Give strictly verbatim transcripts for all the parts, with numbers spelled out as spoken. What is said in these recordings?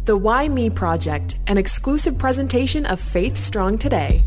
The Why Me Project, an exclusive presentation of Faith Strong Today.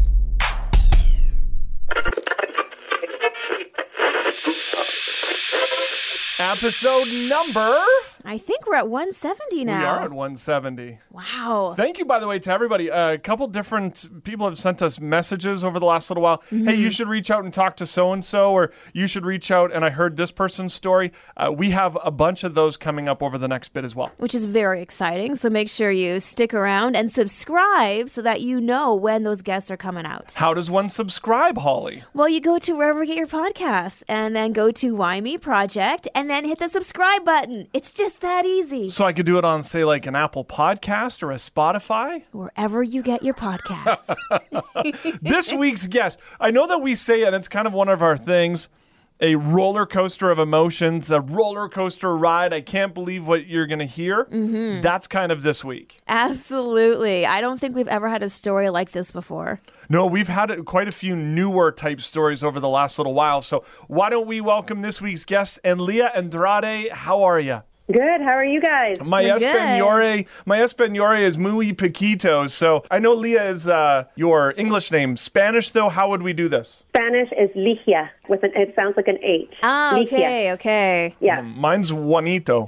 Episode number... I think we're at one seventy now. We are at one seventy. Wow. Thank you, by the way, to everybody. Uh, a couple different people have sent us messages over the last little while. Mm-hmm. Hey, you should reach out and talk to so-and-so, or you should reach out and I heard this person's story. Uh, we have a bunch of those coming up over the next bit as well. Which is very exciting. So make sure you stick around and subscribe so that you know when those guests are coming out. How does one subscribe, Holly? Well, you go to wherever you get your podcasts and then go to Why Me Project and then hit the subscribe button. It's just that easy. So I could do it on, say, like an Apple podcast or a Spotify? Wherever you get your podcasts. This week's guest, I know that we say, and it's kind of one of our things, a roller coaster of emotions, a roller coaster ride. I can't believe what you're going to hear. Mm-hmm. That's kind of this week. Absolutely. I don't think we've ever had a story like this before. No, we've had quite a few newer type stories over the last little while. So why don't we welcome this week's guest, Enlia Andrade. How are you? Good. How are you guys? My Español, my Español is muy poquito. So I know Leah is uh, your English name. Spanish, though, how would we do this? Spanish is Ligia. With an, it sounds like an H. Oh, okay, Ligia. okay. Yeah. Um, mine's Juanito.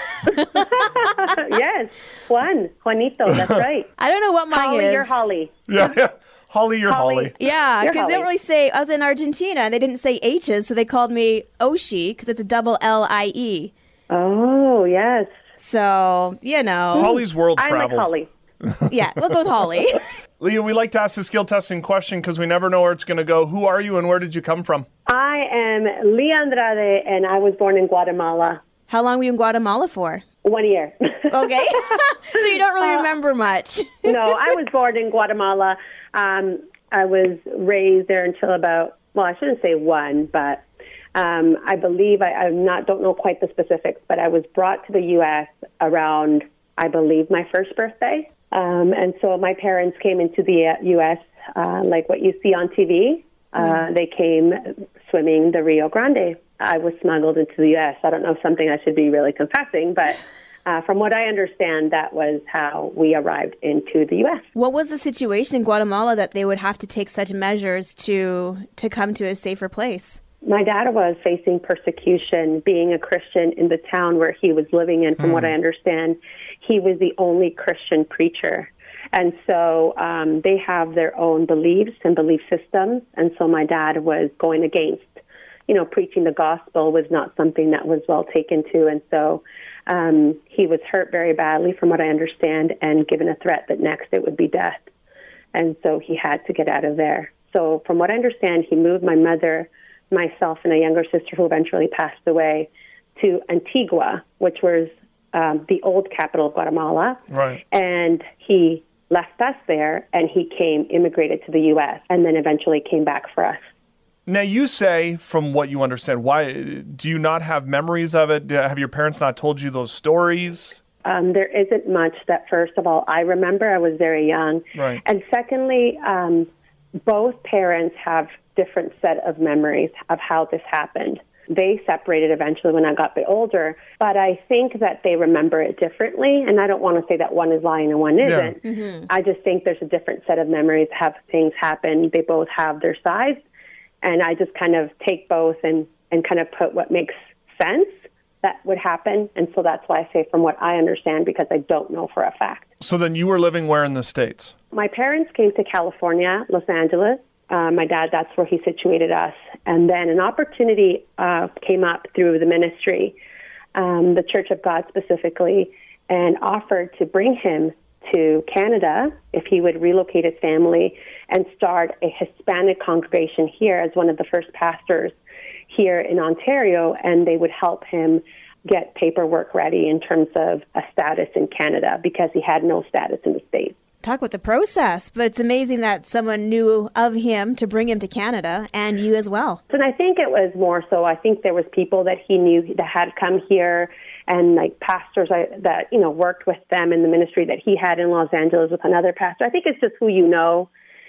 Yes, Juan. Juanito, that's right. I don't know what mine Holly, is. you're Holly. Yeah, yeah. Holly, you're Holly. Holly. Yeah, You're because they don't Holly. really say, I was in Argentina, and they didn't say H's, so they called me Oshi, because it's a double L I E. Oh, yes. So, you know. Holly's world I like traveled. Holly. Yeah, we'll go with Holly. Leah, we like to ask the skill testing question because we never know where it's going to go. Who are you and where did you come from? I am Leah Andrade, and I was born in Guatemala. How long were you in Guatemala for? One year. Okay. So you don't really remember much. No, I was born in Guatemala. Um, I was raised there until about, well, I shouldn't say one, but um, I believe, I, I'm not, don't know quite the specifics, but I was brought to the U S around, I believe, my first birthday. Um, and so my parents came into the uh, U S uh, like what you see on T V. Uh, mm. They came swimming the Rio Grande. I was smuggled into the U S. I don't know if something I should be really confessing, but uh, from what I understand, that was how we arrived into the U S. What was the situation in Guatemala that they would have to take such measures to to come to a safer place? My dad was facing persecution being a Christian in the town where he was living in. From mm. what I understand, he was the only Christian preacher. And so um, they have their own beliefs and belief systems. And so my dad was going against, you know, preaching the gospel was not something that was well taken to. And so um, he was hurt very badly, from what I understand, and given a threat that next it would be death. And so he had to get out of there. So from what I understand, he moved my mother, myself, and a younger sister who eventually passed away to Antigua, which was um, the old capital of Guatemala. Right. And he left us there, and he came, immigrated to the U S, and then eventually came back for us. Now, you say, from what you understand, why do you not have memories of it? Have your parents not told you those stories? Um, there isn't much that, first of all, I remember. I was very young. Right. And secondly, um, both parents have different set of memories of how this happened. They separated eventually when I got a bit older, but I think that they remember it differently, and I don't want to say that one is lying and one isn't. Yeah. Mm-hmm. I just think there's a different set of memories, have things happen. They both have their sides, and I just kind of take both and, and kind of put what makes sense that would happen, and so that's why I say from what I understand, because I don't know for a fact. So then you were living where in the States? My parents came to California, Los Angeles. Uh, my dad, that's where he situated us. And then an opportunity uh, came up through the ministry, um, the Church of God specifically, and offered to bring him to Canada if he would relocate his family and start a Hispanic congregation here as one of the first pastors here in Ontario, and they would help him get paperwork ready in terms of a status in Canada because he had no status in the States. Talk about the process, but it's amazing that someone knew of him to bring him to Canada, and you as well. And I think it was more so, I think there was people that he knew that had come here, and like pastors that, you know, worked with them in the ministry that he had in Los Angeles with another pastor. I think it's just who you know.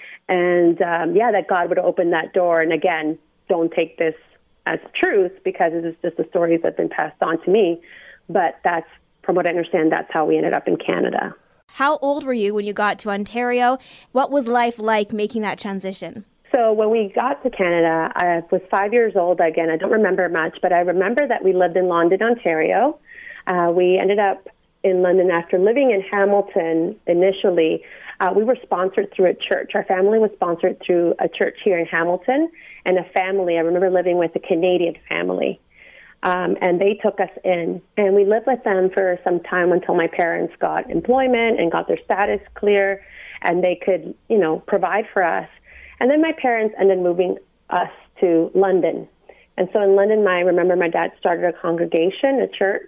And um, yeah, that God would open that door. And again, don't take this as truth because it is just the stories that have been passed on to me. But that's, from what I understand, that's how we ended up in Canada. How old were you when you got to Ontario? What was life like making that transition? So when we got to Canada, I was five years old. Again, I don't remember much, but I remember that we lived in London, Ontario. Uh, we ended up in London after living in Hamilton initially. Uh, we were sponsored through a church. Our family was sponsored through a church here in Hamilton, and a family. I remember living with a Canadian family, um, and they took us in. And we lived with them for some time until my parents got employment and got their status clear, and they could, you know, provide for us. And then my parents ended moving us to London. And so in London, my, I remember my dad started a congregation, a church,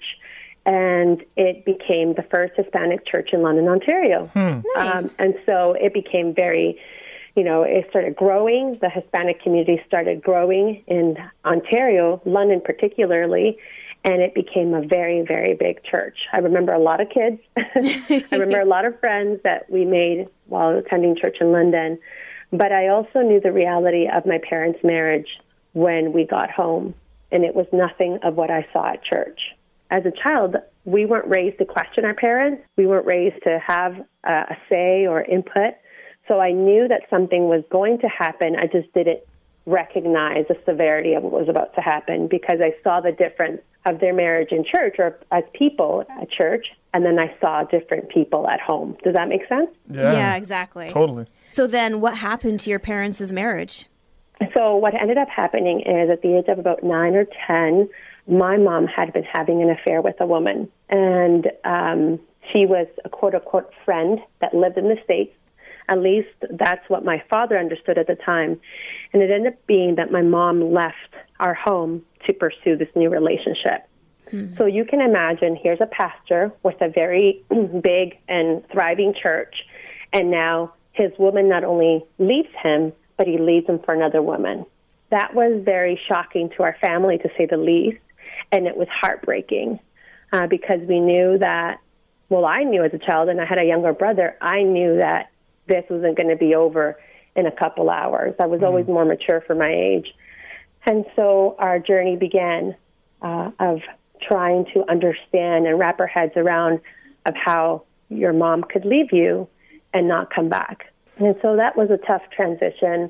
and it became the first Hispanic church in London, Ontario. Hmm. Nice. Um, and so it became very, you know, it started growing. The Hispanic community started growing in Ontario, London particularly, and it became a very, very big church. I remember a lot of kids. I remember a lot of friends that we made while attending church in London. But I also knew the reality of my parents' marriage when we got home, and it was nothing of what I saw at church. As a child, we weren't raised to question our parents. We weren't raised to have a, a say or input. So I knew that something was going to happen. I just didn't recognize the severity of what was about to happen because I saw the difference of their marriage in church or as people at church, and then I saw different people at home. Does that make sense? Yeah, Yeah, exactly. Totally. So then what happened to your parents' marriage? So what ended up happening is at the age of about nine or ten, my mom had been having an affair with a woman. And um, she was a quote-unquote friend that lived in the States. At least that's what my father understood at the time. And it ended up being that my mom left our home to pursue this new relationship. Hmm. So you can imagine, here's a pastor with a very big and thriving church, and now his woman not only leaves him, but he leaves him for another woman. That was very shocking to our family, to say the least, and it was heartbreaking uh, because we knew that, well, I knew as a child, and I had a younger brother, I knew that this wasn't going to be over in a couple hours. I was mm-hmm. always more mature for my age. And so our journey began uh, of trying to understand and wrap our heads around of how your mom could leave you and not come back. And so that was a tough transition.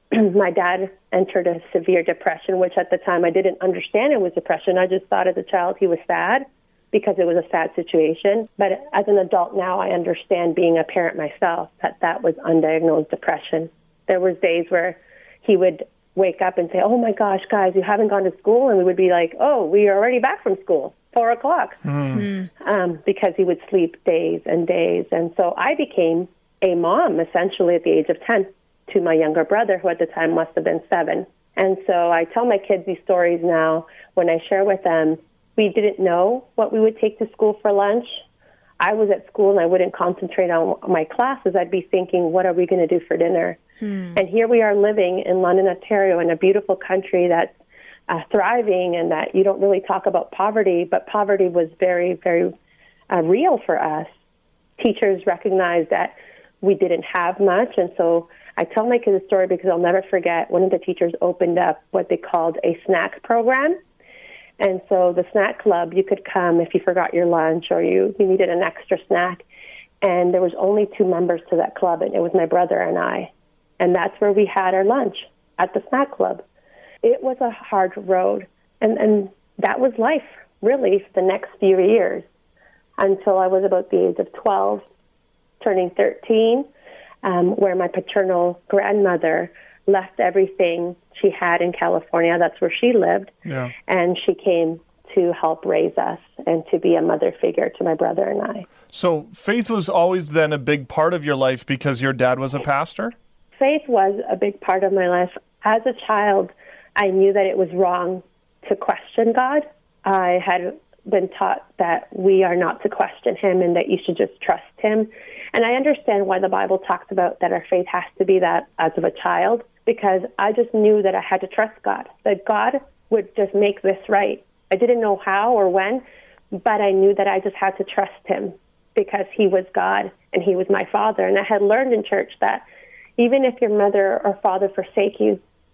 My dad entered a severe depression, which at the time I didn't understand it was depression. I just thought as a child he was sad because it was a sad situation. But as an adult now, I understand, being a parent myself, that that was undiagnosed depression. There was days where he would wake up and say, oh my gosh, guys, you haven't gone to school? And we would be like, oh, we are already back from school, four o'clock, mm. um, because he would sleep days and days. And so I became a mom essentially at the age of ten to my younger brother, who at the time must have been seven. And so I tell my kids these stories now when I share with them. We didn't know what we would take to school for lunch. I was at school and I wouldn't concentrate on my classes. I'd be thinking, what are we going to do for dinner? Hmm. And here we are living in London, Ontario, in a beautiful country that's uh, thriving, and that you don't really talk about poverty, but poverty was very, very uh, real for us. Teachers recognized that we didn't have much, and so I tell my kids a story because I'll never forget. One of the teachers opened up what they called a snack program. And so the snack club, you could come if you forgot your lunch or you, you needed an extra snack. And there was only two members to that club, and it was my brother and I. And that's where we had our lunch, at the snack club. It was a hard road. And, and that was life, really, for the next few years, until I was about the age of twelve, turning thirteen, um, where my paternal grandmother left everything she had in California. That's where she lived. Yeah. And she came to help raise us and to be a mother figure to my brother and I. So faith was always then a big part of your life because your dad was a pastor? Faith was a big part of my life. As a child, I knew that it was wrong to question God. I had been taught that we are not to question him and that you should just trust him. And I understand why the Bible talks about that our faith has to be that as of a child, because I just knew that I had to trust God, that God would just make this right. I didn't know how or when, but I knew that I just had to trust him because he was God and he was my father. And I had learned in church that even if your mother or father forsake you,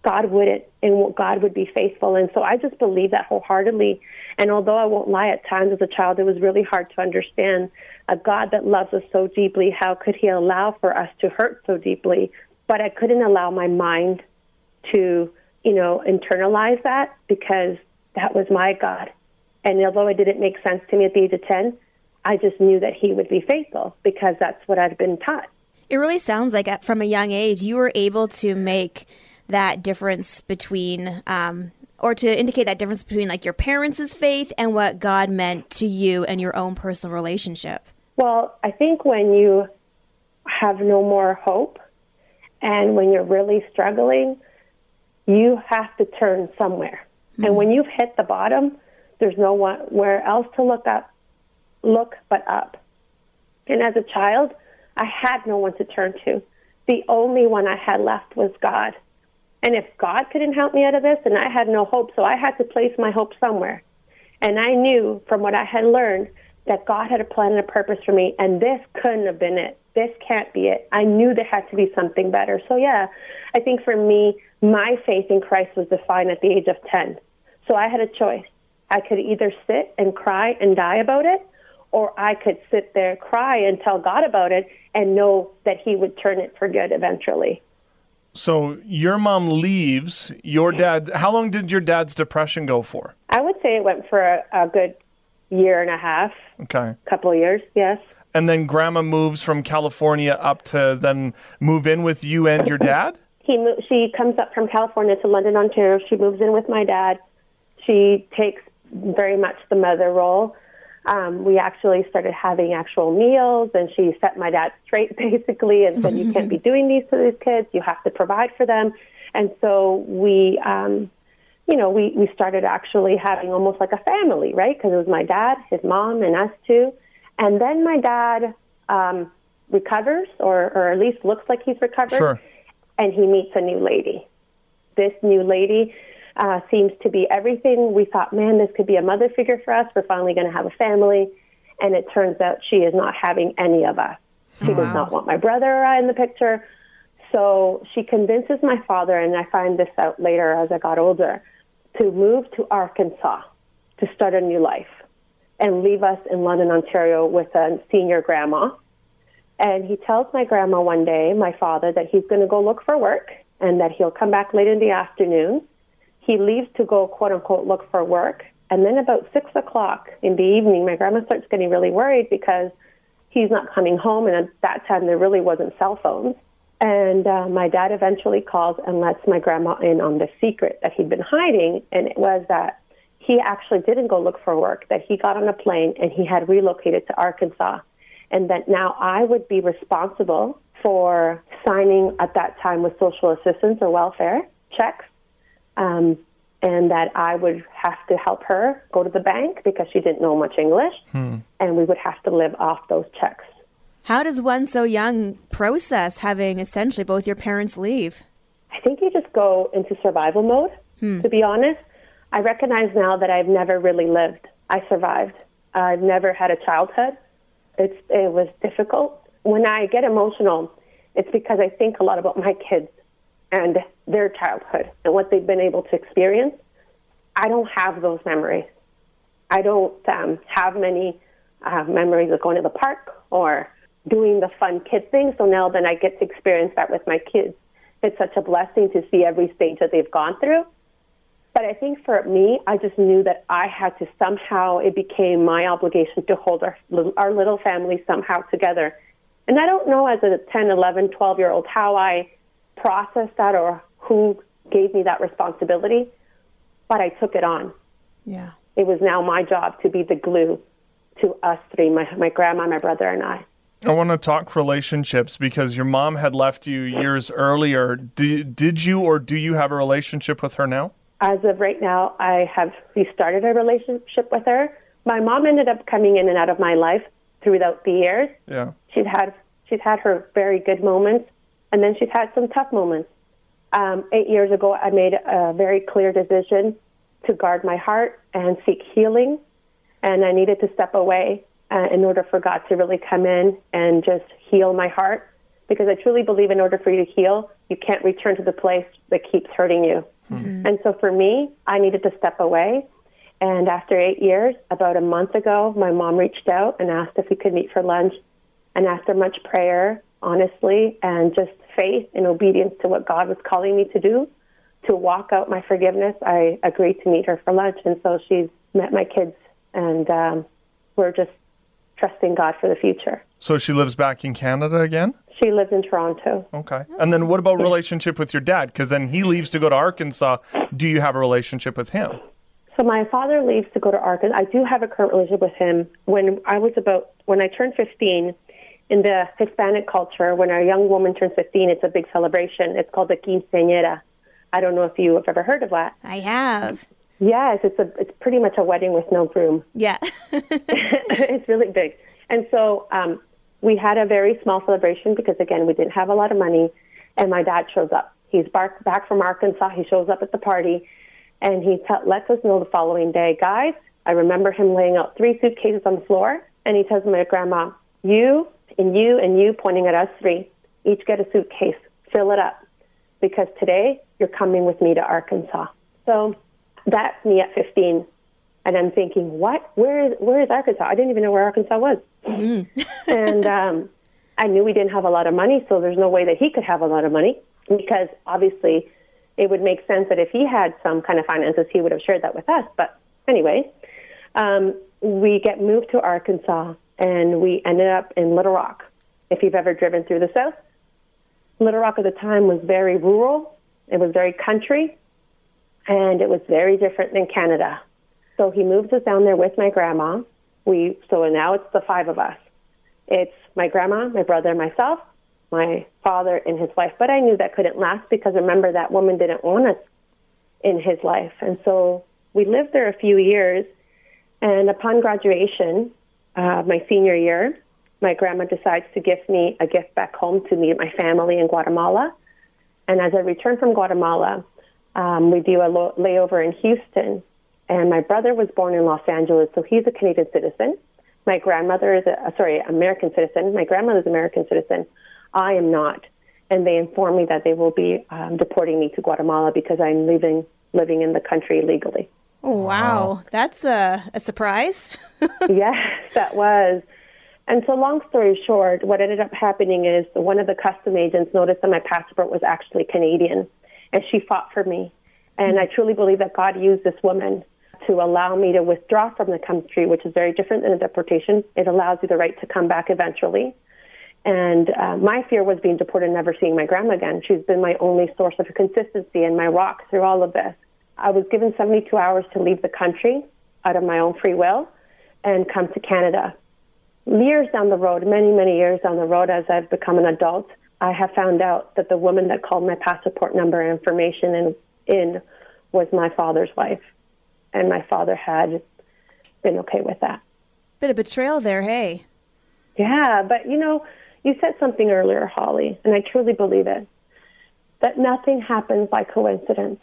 God wouldn't, and God would be faithful. And so I just believe that wholeheartedly. And although I won't lie, at times as a child, it was really hard to understand a God that loves us so deeply. How could he allow for us to hurt so deeply? But I couldn't allow my mind to, you know, internalize that, because that was my God. And although it didn't make sense to me at the age of ten, I just knew that he would be faithful, because that's what I'd been taught. It really sounds like at- from a young age, you were able to make that difference between, um, or to indicate that difference between like your parents' faith and what God meant to you and your own personal relationship. Well, I think when you have no more hope and when you're really struggling, you have to turn somewhere. Mm-hmm. And when you've hit the bottom, there's nowhere else to look up, look but up. And as a child, I had no one to turn to. The only one I had left was God. And if God couldn't help me out of this, then I had no hope. So I had to place my hope somewhere. And I knew from what I had learned that God had a plan and a purpose for me, and this couldn't have been it. This can't be it. I knew there had to be something better. So yeah, I think for me, my faith in Christ was defined at the age of ten. So I had a choice. I could either sit and cry and die about it, or I could sit there, cry, and tell God about it and know that he would turn it for good eventually. So your mom leaves, your dad, how long did your dad's depression go for? I would say it went for a, a good year and a half. Okay. Couple of years, yes. And then grandma moves from California up to then move in with you and your dad? He mo- She comes up from California to London, Ontario. She moves in with my dad. She takes very much the mother role. Um, we actually started having actual meals, and she set my dad straight, basically, and said, you can't be doing these to these kids. You have to provide for them. And so we, um, you know, we, we started actually having almost like a family, right? Because it was my dad, his mom, and us two. And then my dad um, recovers, or, or at least looks like he's recovered, sure. And he meets a new lady. This new lady Uh, seems to be everything. We thought, man, this could be a mother figure for us. We're finally going to have a family. And it turns out she is not having any of us. She wow. does not want my brother or I in the picture. So she convinces my father, and I find this out later as I got older, to move to Arkansas to start a new life and leave us in London, Ontario with a senior grandma. And he tells my grandma one day, my father, that he's going to go look for work and that he'll come back late in the afternoon. He leaves to go, quote unquote, look for work. And then about six o'clock in the evening, my grandma starts getting really worried because he's not coming home. And at that time, there really wasn't cell phones. And uh, my dad eventually calls and lets my grandma in on the secret that he'd been hiding. And it was that he actually didn't go look for work, that he got on a plane and he had relocated to Arkansas. And that now I would be responsible for signing at that time with social assistance or welfare checks. Um, and that I would have to help her go to the bank because she didn't know much English, hmm. and we would have to live off those checks. How does one so young process having essentially both your parents leave? I think you just go into survival mode, hmm. to be honest. I recognize now that I've never really lived. I survived. I've never had a childhood. It's, it was difficult. When I get emotional, it's because I think a lot about my kids and their childhood and what they've been able to experience. I don't have those memories. I don't um, have many uh, memories of going to the park or doing the fun kid thing. So now then I get to experience that with my kids. It's such a blessing to see every stage that they've gone through. But I think for me, I just knew that I had to somehow, it became my obligation to hold our, our little family somehow together. And I don't know as a ten, eleven, twelve-year-old how I processed that or who gave me that responsibility, but I took it on. Yeah. It was now my job to be the glue to us three, my, my grandma, my brother, and I. I want to talk relationships because your mom had left you years earlier. Did, did you or do you have a relationship with her now? As of right now, I have restarted a relationship with her. My mom ended up coming in and out of my life throughout the years. Yeah. She's had, she's had her very good moments, and then she's had some tough moments. Um, eight years ago, I made a very clear decision to guard my heart and seek healing, and I needed to step away uh, in order for God to really come in and just heal my heart, because I truly believe in order for you to heal, You can't return to the place that keeps hurting you. Mm-hmm. And so for me, I needed to step away. And after eight years, about a month ago, my mom reached out and asked if we could meet for lunch. And after much prayer, honestly, and just faith and obedience to what God was calling me to do, to walk out my forgiveness, I agreed to meet her for lunch. And so she's met my kids, and um, we're just trusting God for the future. So she lives back in Canada again? She lives in Toronto. Okay. And then what about relationship with your dad? Because then he leaves to go to Arkansas. Do you have a relationship with him? So my father leaves to go to Arkansas. I do have a current relationship with him. When I was about, when I turned fifteen, in the Hispanic culture, when a young woman turns fifteen, it's a big celebration. It's called the quinceañera. I don't know if you have ever heard of that. I have. Yes, it's a it's pretty much a wedding with no groom. Yeah. It's really big. And so um, we had a very small celebration because, again, we didn't have a lot of money, and my dad shows up. He's back, back from Arkansas. He shows up at the party, and he t- lets us know the following day, guys, I remember him laying out three suitcases on the floor, and he tells my grandma, you and you and you, pointing at us three, each get a suitcase, fill it up, because today you're coming with me to Arkansas. So that's me at fifteen. And I'm thinking, what? Where is where is Arkansas? I didn't even know where Arkansas was. Mm-hmm. And um, I knew we didn't have a lot of money, so there's no way that he could have a lot of money, because obviously it would make sense that if he had some kind of finances, he would have shared that with us. But anyway, um, we get moved to Arkansas, and we ended up in Little Rock. If you've ever driven through the South, Little Rock at the time was very rural. It was very country, and it was very different than Canada. So he moves us down there with my grandma. We so now it's the five of us. It's my grandma, my brother, myself, my father, and his wife. But I knew that couldn't last, because remember, that woman didn't want us in his life. And so we lived there a few years. And upon graduation, uh, my senior year, my grandma decides to give me a gift back home to meet my family in Guatemala. And as I return from Guatemala, um, we do a lo- layover in Houston. And my brother was born in Los Angeles, so he's a Canadian citizen. My grandmother is a, sorry, American citizen. My grandmother's American citizen. I am not. And they inform me that they will be um, deporting me to Guatemala because I'm living, living in the country illegally. Oh, wow. wow. That's a, a surprise. Yes, that was. And so long story short, what ended up happening is one of the custom agents noticed that my passport was actually Canadian, and she fought for me. And mm-hmm. I truly believe that God used this woman to allow me to withdraw from the country, which is very different than a deportation. It allows you the right to come back eventually. And uh, my fear was being deported and never seeing my grandma again. She's been my only source of consistency and my rock through all of this. I was given seventy-two hours to leave the country out of my own free will and come to Canada. Years down the road, many, many years down the road, as I've become an adult, I have found out that the woman that called my passport number and information in, in was my father's wife. And my father had been okay with that. Bit of betrayal there, hey? Yeah, but you know, you said something earlier, Holly, and I truly believe it, that nothing happens by coincidence.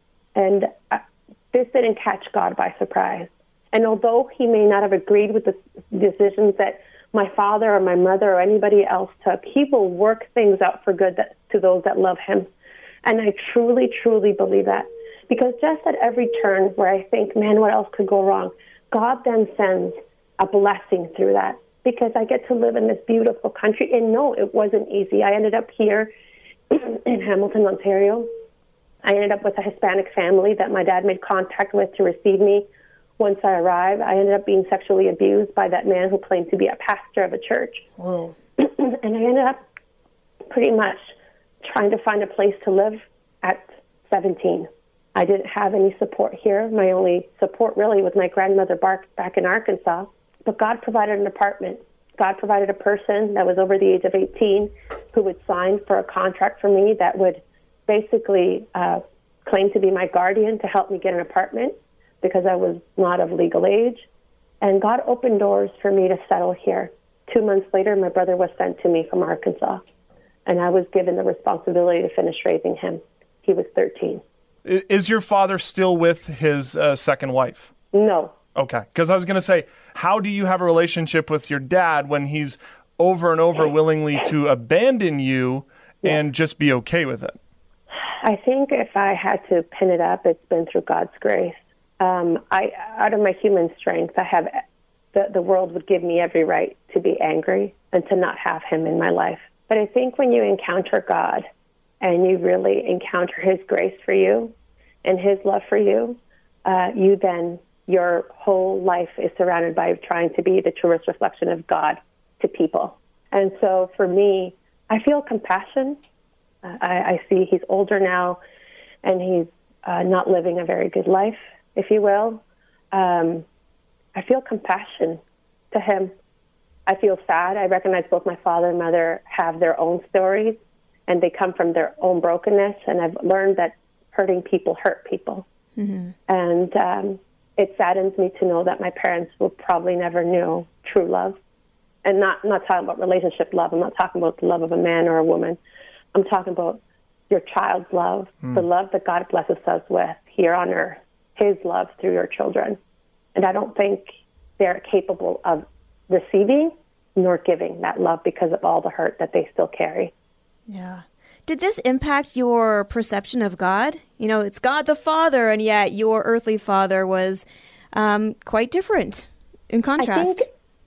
And uh, this didn't catch God by surprise. And although he may not have agreed with the decisions that my father or my mother or anybody else took, he will work things out for good that, to those that love him. And I truly, truly believe that. Because just at every turn where I think, man, what else could go wrong, God then sends a blessing through that. Because I get to live in this beautiful country. And no, it wasn't easy. I ended up here in Hamilton, Ontario. I ended up with a Hispanic family that my dad made contact with to receive me. Once I arrived, I ended up being sexually abused by that man who claimed to be a pastor of a church. Whoa. And I ended up pretty much trying to find a place to live at seventeen. I didn't have any support here. My only support really was my grandmother back in Arkansas. But God provided an apartment. God provided a person that was over the age of eighteen who would sign for a contract for me that would basically uh, claim to be my guardian to help me get an apartment because I was not of legal age. And God opened doors for me to settle here. Two months later, my brother was sent to me from Arkansas, and I was given the responsibility to finish raising him. He was thirteen. Is your father still with his uh, second wife? No. Okay, because I was going to say, how do you have a relationship with your dad when he's over and over willingly to abandon you Yeah. and just be okay with it? I think if I had to pin it up, it's been through God's grace. Um, I, out of my human strength, I have the, the world would give me every right to be angry and to not have him in my life. But I think when you encounter God and you really encounter his grace for you and his love for you, uh, you then, your whole life is surrounded by trying to be the truest reflection of God to people. And so for me, I feel compassion. Uh, I, I see he's older now, and he's uh, not living a very good life, if you will. Um, I feel compassion to him. I feel sad. I recognize both my father and mother have their own stories, and they come from their own brokenness, and I've learned that hurting people hurt people. Mm-hmm. And um, it saddens me to know that my parents will probably never know true love. And not, not talking about relationship love. I'm not talking about the love of a man or a woman. I'm talking about your child's love, mm. the love that God blesses us with here on earth, his love through your children. And I don't think they're capable of receiving nor giving that love because of all the hurt that they still carry. Yeah. Did this impact your perception of God? You know, it's God the Father, and yet your earthly father was um, quite different in contrast. I think,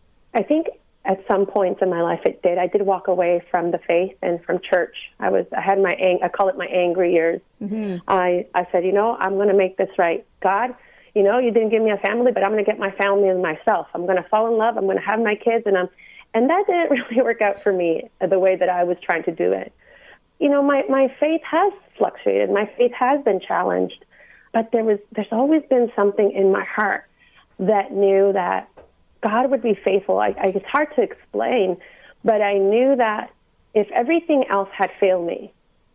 I think at some points in my life it did. I did walk away from the faith and from church. I was, I had my, ang- I call it my angry years. Mm-hmm. I, I said, you know, I'm going to make this right. God, you know, you didn't give me a family, but I'm going to get my family and myself. I'm going to fall in love. I'm going to have my kids. And I'm, and that didn't really work out for me the way that I was trying to do it. You know, my, my faith has fluctuated. My faith has been challenged, but there was, there's always been something in my heart that knew that God would be faithful. I, I, it's hard to explain, but I knew that if everything else had failed me,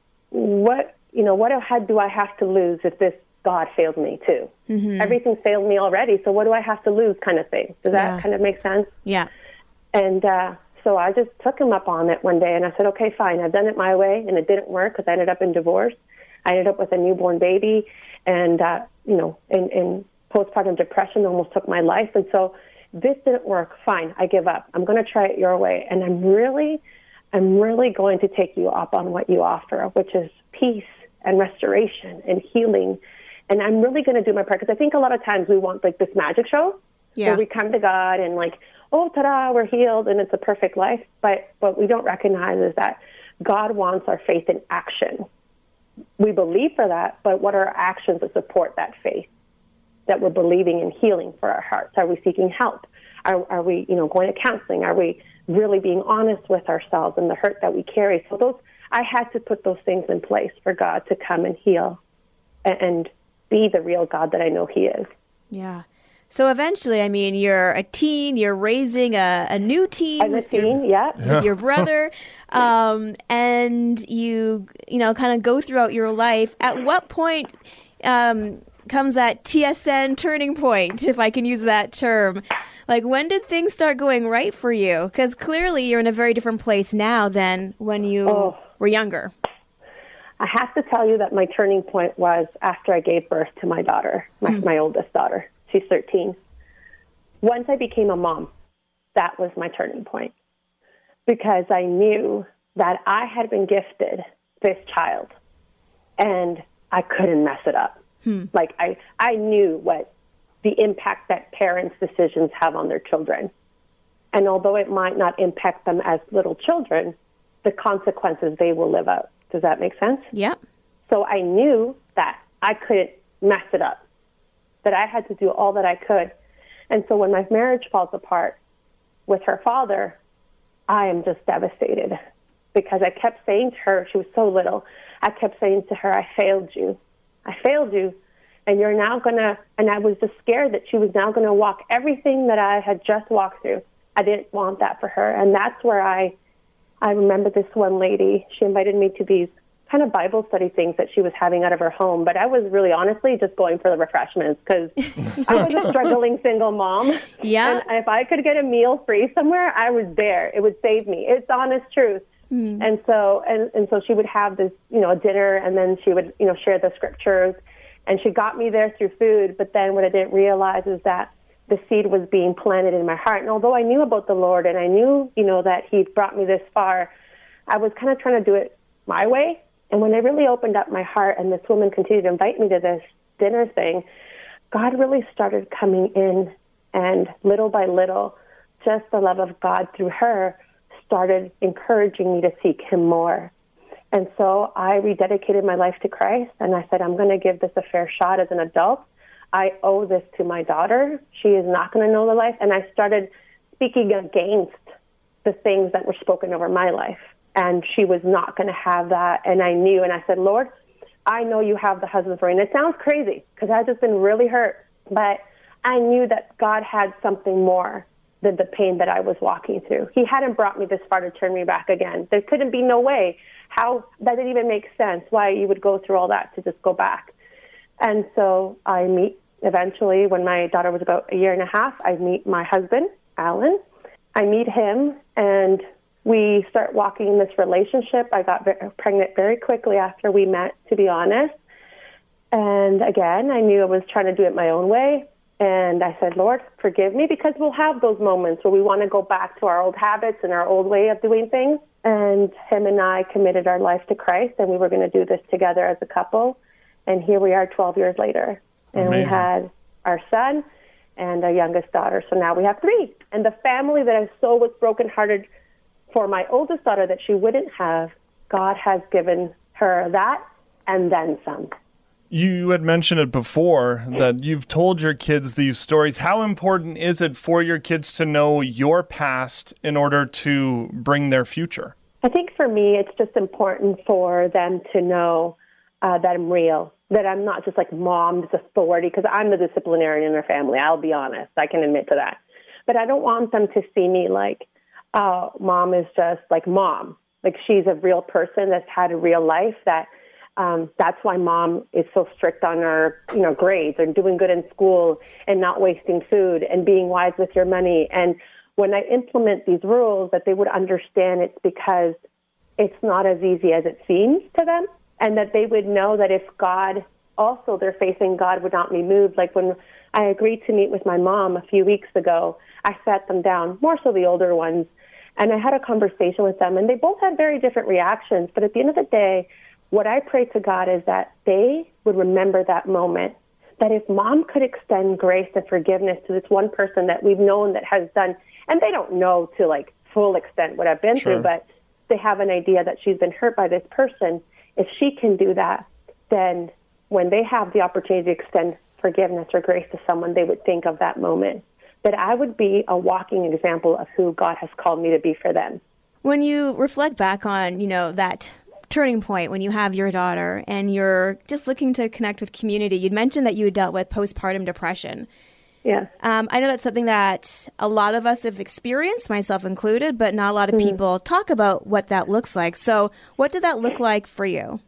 what, you know, what had, do I have to lose if this God failed me too? Mm-hmm. Everything failed me already, so what do I have to lose kind of thing? Does that yeah. kind of make sense? Yeah. And uh, so I just took him up on it one day, and I said, okay, fine, I've done it my way, and it didn't work because I ended up in divorce. I ended up with a newborn baby, and, uh, you know, in, in postpartum depression almost took my life, and so this didn't work. Fine, I give up. I'm going to try it your way. And I'm really, I'm really going to take you up on what you offer, which is peace and restoration and healing. And I'm really going to do my part. Because I think a lot of times we want like this magic show yeah. where we come to God and like, oh, ta-da, we're healed and it's a perfect life. But what we don't recognize is that God wants our faith in action. We believe for that, but what are our actions to support that faith? That we're believing in healing for our hearts? Are we seeking help? Are, are we, you know, going to counseling? Are we really being honest with ourselves and the hurt that we carry? So those, I had to put those things in place for God to come and heal and, and be the real God that I know he is. Yeah. So eventually, I mean, you're a teen, you're raising a, a new teen. I'm a teen, your, yeah. With your brother, um, and you, you know, kind of go throughout your life. At what point, um, comes that T S N turning point, if I can use that term? Like, when did things start going right for you? Because clearly you're in a very different place now than when you oh, were younger. I have to tell you that my turning point was after I gave birth to my daughter, my, mm. my oldest daughter. She's thirteen. Once I became a mom, that was my turning point. Because I knew that I had been gifted this child, and I couldn't mess it up. Hmm. Like, I, I knew what the impact that parents' decisions have on their children. And although it might not impact them as little children, the consequences they will live out. Does that make sense? Yeah. So I knew that I couldn't mess it up, that I had to do all that I could. And so when my marriage falls apart with her father, I am just devastated because I kept saying to her, she was so little, I kept saying to her, I failed you. I failed you, and you're now going to, and I was just scared that she was now going to walk everything that I had just walked through. I didn't want that for her, and that's where I, I remember this one lady, she invited me to these kind of Bible study things that she was having out of her home, but I was really honestly just going for the refreshments because I was a struggling single mom. Yeah. And if I could get a meal free somewhere, I was there. It would save me. It's honest truth. Mm. And so, and, and so she would have this, you know, a dinner, and then she would, you know, share the scriptures, and she got me there through food. But then what I didn't realize is that the seed was being planted in my heart. And although I knew about the Lord and I knew, you know, that he'd brought me this far, I was kind of trying to do it my way. And when I really opened up my heart and this woman continued to invite me to this dinner thing, God really started coming in, and little by little, just the love of God through her started encouraging me to seek him more. And so I rededicated my life to Christ, and I said, I'm going to give this a fair shot as an adult. I owe this to my daughter. She is not going to know the life. And I started speaking against the things that were spoken over my life. And she was not going to have that. And I knew, and I said, Lord, I know you have the husband for me. And it sounds crazy because I've just been really hurt. But I knew that God had something more than the pain that I was walking through. He hadn't brought me this far to turn me back again. There couldn't be no way. How that didn't even make sense why you would go through all that to just go back. And so I meet eventually, when my daughter was about a year and a half, I meet my husband, Alan. I meet him, and we start walking in this relationship. I got very, pregnant very quickly after we met, to be honest. And again, I knew I was trying to do it my own way. And I said, Lord, forgive me, because we'll have those moments where we want to go back to our old habits and our old way of doing things. And him and I committed our life to Christ, and we were going to do this together as a couple. And here we are twelve years later. And Amazing. We had our son and our youngest daughter. So now we have three. And the family that I so was brokenhearted for my oldest daughter that she wouldn't have, God has given her that and then some. You had mentioned it before that you've told your kids these stories. How important is it for your kids to know your past in order to bring their future? I think for me, it's just important for them to know uh, that I'm real, that I'm not just like mom's authority, because I'm the disciplinarian in our family. I'll be honest. I can admit to that. But I don't want them to see me like, oh, mom is just like mom. Like she's a real person that's had a real life, that Um, that's why mom is so strict on her, you know, grades and doing good in school and not wasting food and being wise with your money. And when I implement these rules, that they would understand it's because it's not as easy as it seems to them, and that they would know that if God, also they're facing God, would not be moved. Like when I agreed to meet with my mom a few weeks ago, I sat them down, more so the older ones, and I had a conversation with them, and they both had very different reactions. But at the end of the day, what I pray to God is that they would remember that moment, that if mom could extend grace and forgiveness to this one person that we've known that has done, and they don't know to like full extent what I've been Sure. through, but they have an idea that she's been hurt by this person. If she can do that, then when they have the opportunity to extend forgiveness or grace to someone, they would think of that moment, that I would be a walking example of who God has called me to be for them. When you reflect back on, you know, that turning point when you have your daughter and you're just looking to connect with community, you'd mentioned that you dealt with postpartum depression. Yes. Um, I know that's something that a lot of us have experienced, myself included, but not a lot of mm-hmm. people talk about what that looks like. So what did that look like for you?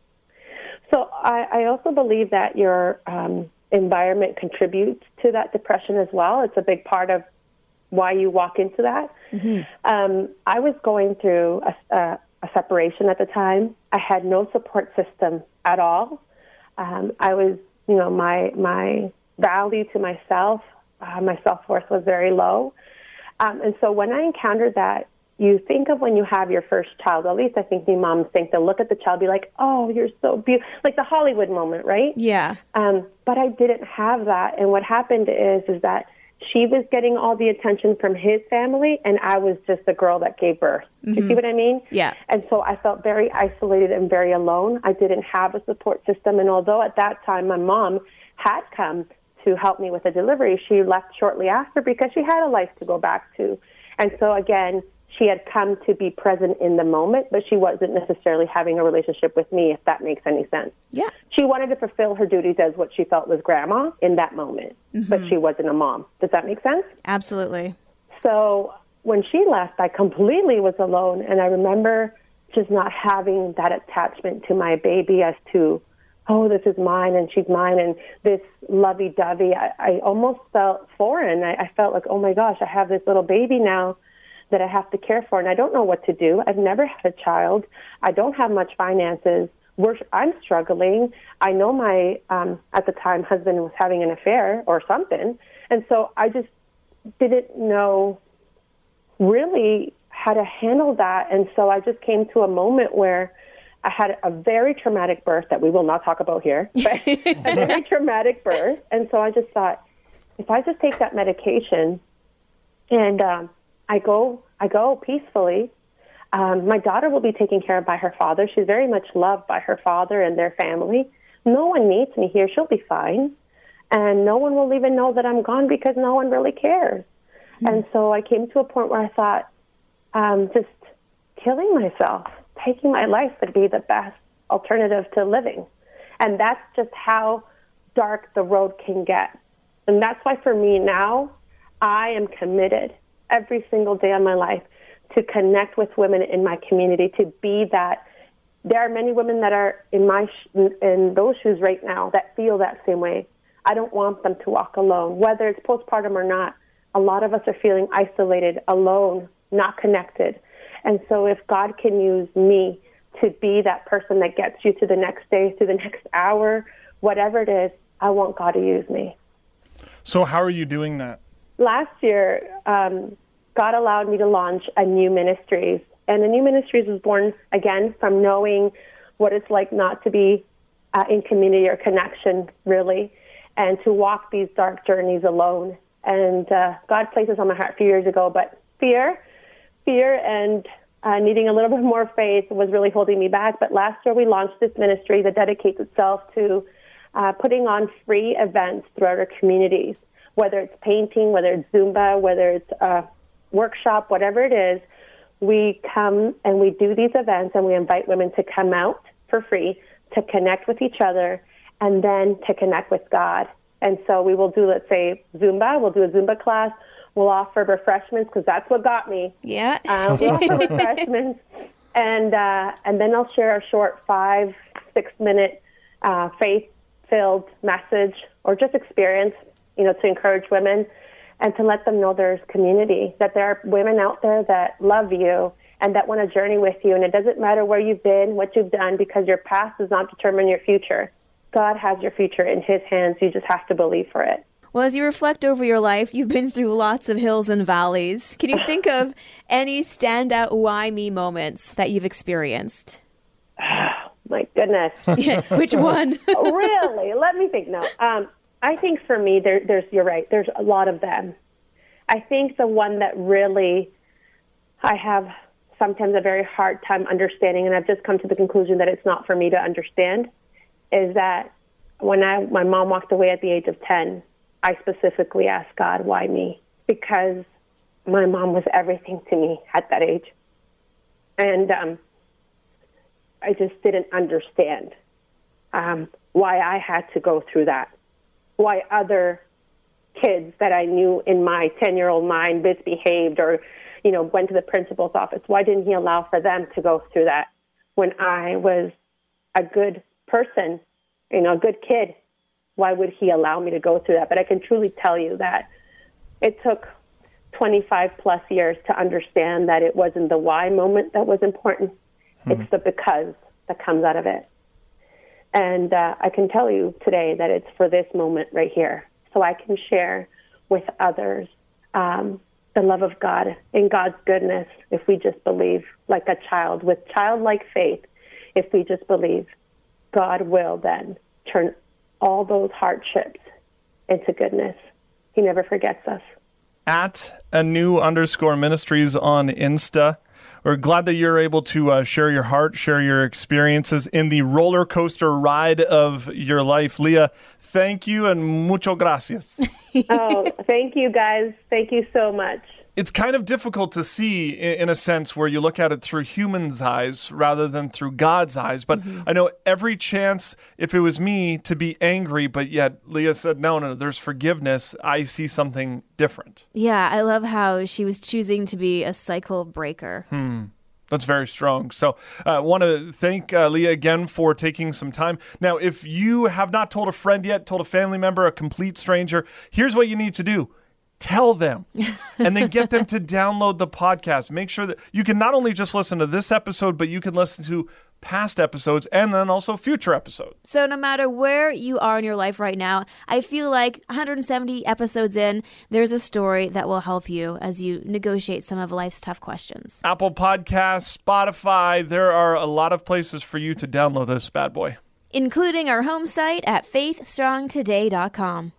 So I, I also believe that your um, environment contributes to that depression as well. It's a big part of why you walk into that. Mm-hmm. Um, I was going through a, a a separation at the time. I had no support system at all. Um, I was, you know, my my value to myself, uh, my self-worth was very low. Um, and so when I encountered that, you think of when you have your first child, at least I think me moms think, to look at the child, be like, oh, you're so beautiful, like the Hollywood moment, right? Yeah. Um, but I didn't have that. And what happened is, is that she was getting all the attention from his family, and I was just the girl that gave birth. Mm-hmm. You see what I mean? Yeah. And so I felt very isolated and very alone. I didn't have a support system. And although at that time my mom had come to help me with the delivery, she left shortly after because she had a life to go back to. And so, again, she had come to be present in the moment, but she wasn't necessarily having a relationship with me, if that makes any sense. Yeah. She wanted to fulfill her duties as what she felt was grandma in that moment, mm-hmm. but she wasn't a mom. Does that make sense? Absolutely. So when she left, I completely was alone, and I remember just not having that attachment to my baby as to, oh, this is mine and she's mine, and this lovey-dovey. I, I almost felt foreign. I, I felt like, oh my gosh, I have this little baby now that I have to care for, and I don't know what to do. I've never had a child. I don't have much finances. We're, I'm struggling. I know my, um, at the time, husband was having an affair or something, and so I just didn't know really how to handle that. And so I just came to a moment where I had a very traumatic birth that we will not talk about here, but a very traumatic birth. And so I just thought, if I just take that medication and um, I go, I go peacefully, um, my daughter will be taken care of by her father. She's very much loved by her father and their family. No one needs me here. She'll be fine. And no one will even know that I'm gone because no one really cares. Mm-hmm. And so I came to a point where I thought, um, just killing myself, taking my life would be the best alternative to living. And that's just how dark the road can get. And that's why for me now, I am committed every single day of my life to connect with women in my community, to be that. There are many women that are in my sh- in those shoes right now that feel that same way. I don't want them to walk alone, whether it's postpartum or not. A lot of us are feeling isolated, alone, not connected. And so if God can use me to be that person that gets you to the next day, to the next hour, whatever it is, I want God to use me. So how are you doing that? Last year, um, God allowed me to launch a new ministries. And the new ministries was born, again, from knowing what it's like not to be uh, in community or connection, really, and to walk these dark journeys alone. And uh, God placed this on my heart a few years ago, but fear, fear and uh, needing a little bit more faith was really holding me back. But last year we launched this ministry that dedicates itself to uh, putting on free events throughout our communities, whether it's painting, whether it's Zumba, whether it's a workshop, whatever it is. We come and we do these events and we invite women to come out for free to connect with each other and then to connect with God. And so we will do, let's say, Zumba. We'll do a Zumba class. We'll offer refreshments because that's what got me. Yeah. Uh, we'll offer refreshments. And uh, and then I'll share a short five, six-minute uh, faith-filled message or just experience, you know, to encourage women and to let them know there's community, that there are women out there that love you and that want to journey with you. And it doesn't matter where you've been, what you've done, because your past does not determine your future. God has your future in his hands. You just have to believe for it. Well, as you reflect over your life, you've been through lots of hills and valleys. Can you think of any standout why me moments that you've experienced? My goodness. Yeah, which one? Really? Let me think now. Um, I think for me, there, there's, you're right, there's a lot of them. I think the one that really I have sometimes a very hard time understanding, and I've just come to the conclusion that it's not for me to understand, is that when I my mom walked away at the age of ten, I specifically asked God, why me? Because my mom was everything to me at that age. And um, I just didn't understand um, why I had to go through that, why other kids that I knew in my ten-year-old mind misbehaved or, you know, went to the principal's office. Why didn't he allow for them to go through that when I was a good person, you know, a good kid? Why would he allow me to go through that? But I can truly tell you that it took twenty-five plus years to understand that it wasn't the why moment that was important. Hmm. It's the because that comes out of it. And uh, I can tell you today that it's for this moment right here. So I can share with others um, the love of God and God's goodness if we just believe like a child with childlike faith. If we just believe, God will then turn all those hardships into goodness. He never forgets us. At a new underscore ministries on Insta. We're glad that you're able to uh, share your heart, share your experiences in the roller coaster ride of your life. Leah, thank you and mucho gracias. Oh, thank you guys. Thank you so much. It's kind of difficult to see in a sense where you look at it through humans' eyes rather than through God's eyes. But mm-hmm. I know every chance, if it was me, to be angry, but yet Leah said, no, no, there's forgiveness. I see something different. Yeah, I love how she was choosing to be a cycle breaker. Hmm. That's very strong. So I uh, want to thank uh, Leah again for taking some time. Now, if you have not told a friend yet, told a family member, a complete stranger, here's what you need to do. tell them, and then get them to download the podcast. Make sure that you can not only just listen to this episode, but you can listen to past episodes and then also future episodes. So no matter where you are in your life right now, I feel like one hundred seventy episodes in, there's a story that will help you as you negotiate some of life's tough questions. Apple Podcasts, Spotify, there are a lot of places for you to download this bad boy. Including our home site at faith strong today dot com.